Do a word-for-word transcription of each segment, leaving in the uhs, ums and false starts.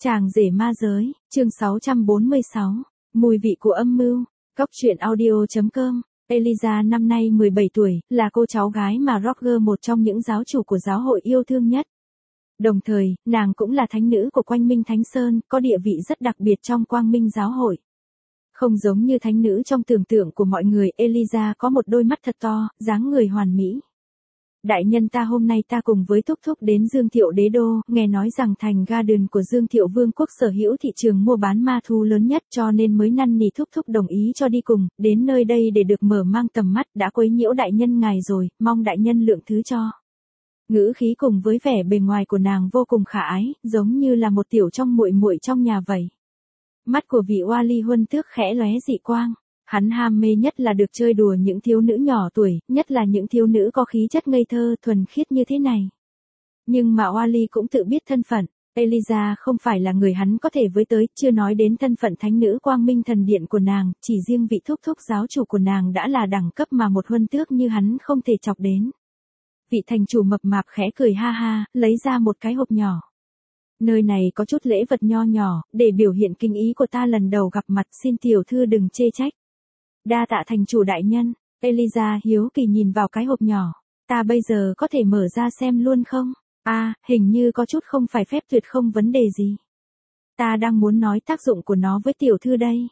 Chàng rể ma giới, chương sáu trăm bốn mươi sáu, mùi vị của âm mưu, Cóc truyện audio chấm com. Eliza năm nay mười bảy tuổi, là cô cháu gái mà Roger, một trong những giáo chủ của giáo hội yêu thương nhất. Đồng thời, nàng cũng là thánh nữ của Quang Minh Thánh Sơn, có địa vị rất đặc biệt trong Quang Minh giáo hội. Không giống như thánh nữ trong tưởng tượng của mọi người, Eliza có một đôi mắt thật to, dáng người hoàn mỹ. Đại nhân ta, hôm nay ta cùng với Thúc Thúc đến Dương Thiệu Đế Đô, nghe nói rằng thành Garden của Dương Thiệu Vương quốc sở hữu thị trường mua bán ma thú lớn nhất, cho nên mới năn nỉ Thúc Thúc đồng ý cho đi cùng, đến nơi đây để được mở mang tầm mắt, đã quấy nhiễu đại nhân ngài rồi, mong đại nhân lượng thứ cho. Ngữ khí cùng với vẻ bề ngoài của nàng vô cùng khả ái, giống như là một tiểu trong muội muội trong nhà vậy. Mắt của vị oa ly huân tước khẽ lóe dị quang. Hắn ham mê nhất là được chơi đùa những thiếu nữ nhỏ tuổi, nhất là những thiếu nữ có khí chất ngây thơ, thuần khiết như thế này. Nhưng mà Wally cũng tự biết thân phận, Eliza không phải là người hắn có thể với tới, chưa nói đến thân phận thánh nữ Quang Minh Thần Điện của nàng, chỉ riêng vị thúc thúc giáo chủ của nàng đã là đẳng cấp mà một huân tước như hắn không thể chọc đến. Vị thành chủ mập mạp khẽ cười ha ha, lấy ra một cái hộp nhỏ. Nơi này có chút lễ vật nho nhỏ, để biểu hiện kinh ý của ta lần đầu gặp mặt, xin tiểu thư đừng chê trách. Đa tạ thành chủ đại nhân. Eliza hiếu kỳ nhìn vào cái hộp nhỏ. Ta bây giờ có thể mở ra xem luôn không? À, hình như có chút không phải phép tuyệt không vấn đề gì. Ta đang muốn nói tác dụng của nó với tiểu thư đây.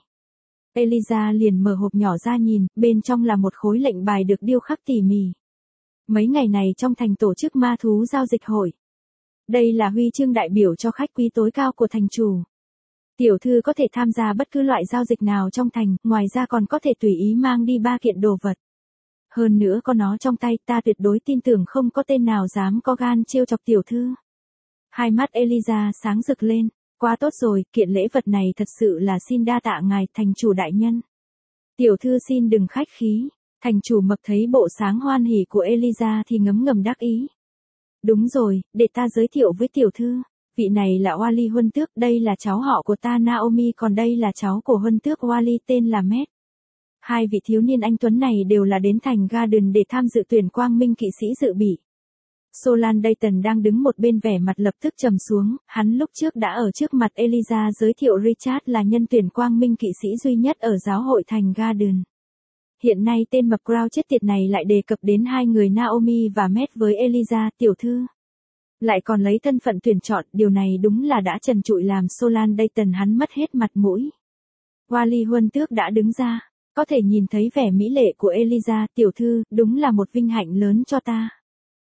Eliza liền mở hộp nhỏ ra nhìn, bên trong là một khối lệnh bài được điêu khắc tỉ mỉ. Mấy ngày này trong thành tổ chức ma thú giao dịch hội. Đây là huy chương đại biểu cho khách quý tối cao của thành chủ. Tiểu thư có thể tham gia bất cứ loại giao dịch nào trong thành, ngoài ra còn có thể tùy ý mang đi ba kiện đồ vật. Hơn nữa có nó trong tay, ta tuyệt đối tin tưởng không có tên nào dám có gan trêu chọc tiểu thư. Hai mắt Eliza sáng rực lên, quá tốt rồi, kiện lễ vật này thật sự là xin đa tạ ngài, thành chủ đại nhân. Tiểu thư xin đừng khách khí. Thành chủ mập thấy bộ sáng hoan hỉ của Eliza thì ngấm ngầm đắc ý. Đúng rồi, để ta giới thiệu với tiểu thư. Vị này là Wally huân tước, đây là cháu họ của ta Naomi, còn đây là cháu của huân tước Wally tên là Matt. Hai vị thiếu niên anh tuấn này đều là đến thành Garden để tham dự tuyển Quang Minh kỵ sĩ dự bị. Solan Dayton đang đứng một bên, vẻ mặt lập tức trầm xuống, hắn lúc trước đã ở trước mặt Eliza giới thiệu Richard là nhân tuyển Quang Minh kỵ sĩ duy nhất ở giáo hội thành Garden. Hiện nay tên mập Crow chết tiệt này lại đề cập đến hai người Naomi và Matt với Eliza, tiểu thư. Lại còn lấy thân phận tuyển chọn, điều này đúng là đã trần trụi làm Solan Dayton hắn mất hết mặt mũi. Wally huân tước đã đứng ra, có thể nhìn thấy vẻ mỹ lệ của Eliza, tiểu thư, đúng là một vinh hạnh lớn cho ta.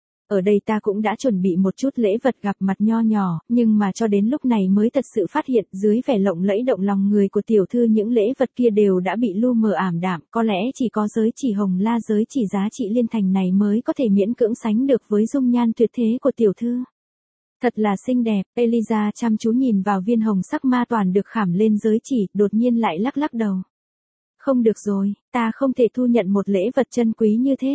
Ở đây ta cũng đã chuẩn bị một chút lễ vật gặp mặt nho nhỏ, nhưng mà cho đến lúc này mới thật sự phát hiện dưới vẻ lộng lẫy động lòng người của tiểu thư những lễ vật kia đều đã bị lu mờ ảm đạm, có lẽ chỉ có giới chỉ hồng la giới chỉ giá trị liên thành này mới có thể miễn cưỡng sánh được với dung nhan tuyệt thế của tiểu thư. Thật là xinh đẹp, Eliza chăm chú nhìn vào viên hồng sắc ma toàn được khảm lên giới chỉ, đột nhiên lại lắc lắc đầu. Không được rồi, ta không thể thu nhận một lễ vật chân quý như thế.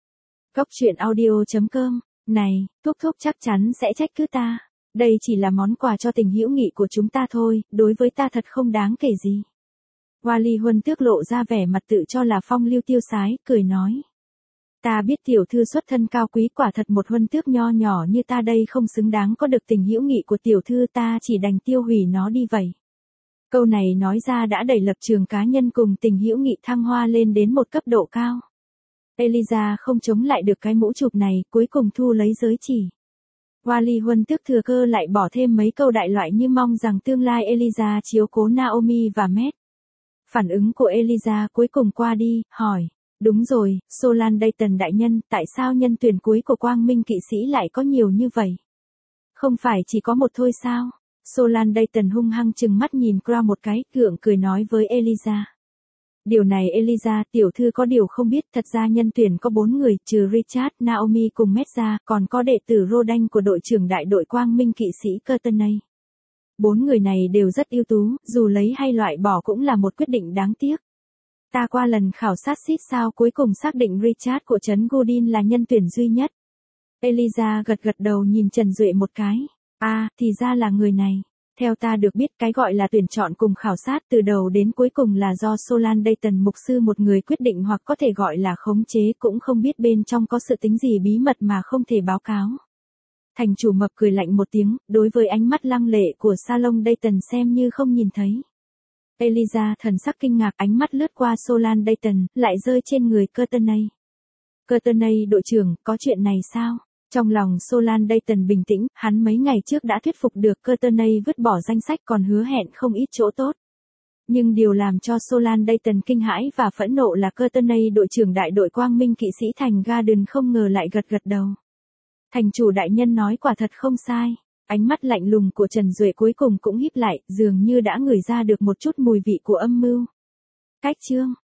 Cóc truyện audio chấm com. Này, thúc thúc chắc chắn sẽ trách cứ ta. Đây chỉ là món quà cho tình hữu nghị của chúng ta thôi, đối với ta thật không đáng kể gì. Wally huân tước lộ ra vẻ mặt tự cho là phong lưu tiêu sái, cười nói. Ta biết tiểu thư xuất thân cao quý, quả thật một huân tước nho nhỏ như ta đây không xứng đáng có được tình hữu nghị của tiểu thư, ta chỉ đành tiêu hủy nó đi vậy. Câu này nói ra đã đẩy lập trường cá nhân cùng tình hữu nghị thăng hoa lên đến một cấp độ cao. Eliza không chống lại được cái mũ chụp này, cuối cùng thu lấy giới chỉ. Wally huân tước thừa cơ lại bỏ thêm mấy câu đại loại như mong rằng tương lai Eliza chiếu cố Naomi và Matt. Phản ứng của Eliza cuối cùng qua đi, hỏi. Đúng rồi, Solan Dayton đại nhân, tại sao nhân tuyển cuối của Quang Minh kỵ sĩ lại có nhiều như vậy? Không phải chỉ có một thôi sao? Solan Dayton hung hăng chừng mắt nhìn Crow một cái, gượng cười nói với Eliza. Điều này Eliza, tiểu thư có điều không biết, thật ra nhân tuyển có bốn người, trừ Richard, Naomi cùng Matt ra, còn có đệ tử Rodan của đội trưởng đại đội Quang Minh kỵ sĩ Courtenay. Bốn người này đều rất ưu tú, dù lấy hay loại bỏ cũng là một quyết định đáng tiếc. Ta qua lần khảo sát xít sao cuối cùng xác định Richard của trấn Godin là nhân tuyển duy nhất. Eliza gật gật đầu nhìn Trần Duệ một cái. À, thì ra là người này. Theo ta được biết, cái gọi là tuyển chọn cùng khảo sát từ đầu đến cuối cùng là do Solan Dayton mục sư một người quyết định, hoặc có thể gọi là khống chế, cũng không biết bên trong có sự tính gì bí mật mà không thể báo cáo. Thành chủ mập cười lạnh một tiếng, đối với ánh mắt lăng lệ của Salon Dayton xem như không nhìn thấy. Eliza thần sắc kinh ngạc, ánh mắt lướt qua Solan Dayton, lại rơi trên người Courtney. Courtney đội trưởng, có chuyện này sao? Trong lòng Solan Dayton bình tĩnh, hắn mấy ngày trước đã thuyết phục được Courtney vứt bỏ danh sách, còn hứa hẹn không ít chỗ tốt. Nhưng điều làm cho Solan Dayton kinh hãi và phẫn nộ là Courtney đội trưởng đại đội quang minh kỵ sĩ thành Garden không ngờ lại gật gật đầu. Thành chủ đại nhân nói quả thật không sai. Ánh mắt lạnh lùng của Trần Duệ cuối cùng cũng híp lại, dường như đã ngửi ra được một chút mùi vị của âm mưu. Cách chương